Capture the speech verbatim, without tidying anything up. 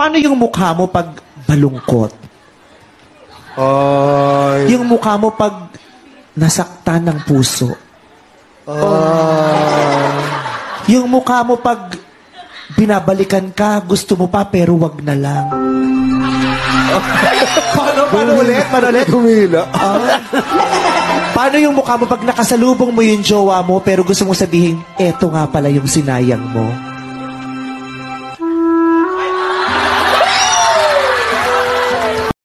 Paano yung mukha mo pag balungkot? Ay. Yung mukha mo pag nasaktan ng puso? Ay. Yung mukha mo pag binabalikan ka, gusto mo pa pero wag na lang? paano, paano ulit? Paano ulit? Humila. Ah. Paano yung mukha mo pag nakasalubong mo yung jowa mo pero gusto mo sabihin, eto nga pala yung sinayang mo?